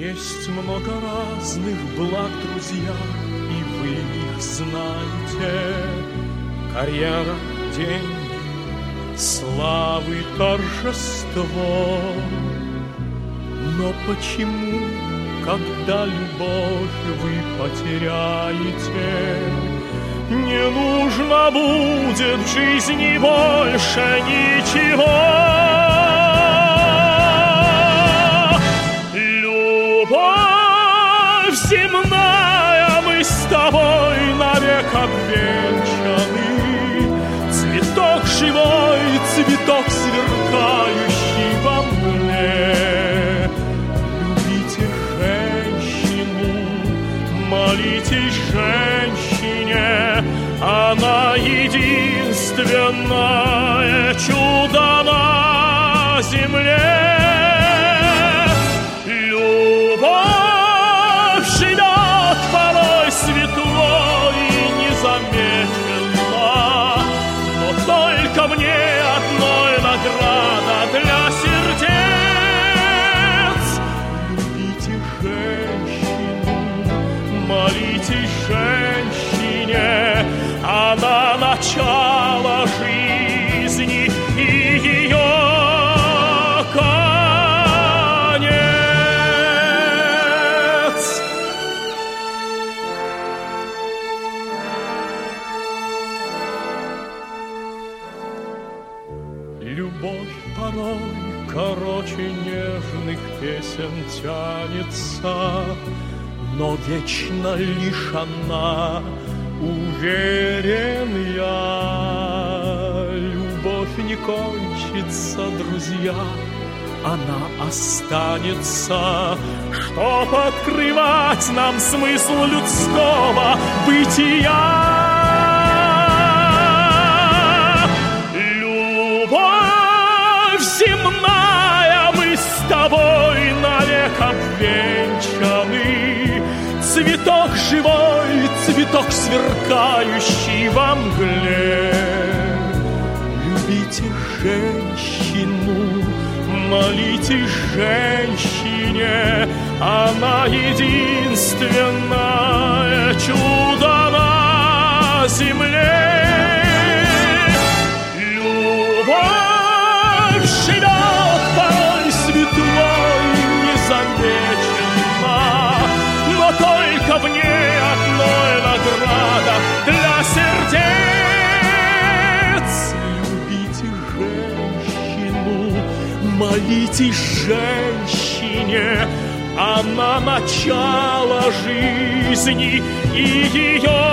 Есть много разных благ, друзья, и вы их знаете. Карьера, деньги, славы, торжество. Но почему, когда любовь вы потеряете, не нужно будет в жизни больше ничего? Любовь земная, мы с тобой навек обвенчаны. Цветок живой, цветок сверкающий во мгле. Любите женщину, молитесь женщине, она единственное чудо на земле. Любовь живет порой светло и незамеченно, но только мне одной награда для сердец. Любите женщину, молитесь женщине, она начало жизни и ее конец. Любовь порой короче нежных песен тянется, но вечно лишь она, уверен я. Любовь не кончится, друзья, она останется, чтоб открывать нам смысл людского бытия. Любовь земная, мы с тобой навек обвенчаны. Цветок живой, цветок сверкающий во мгле. Любите женщину, молитесь женщине, она единственное чудо на земле. Любовь живет порой светло и незамеченно, но только в ней одной награда для сердец. Любите женщину, молитесь женщине, она начало жизни и ее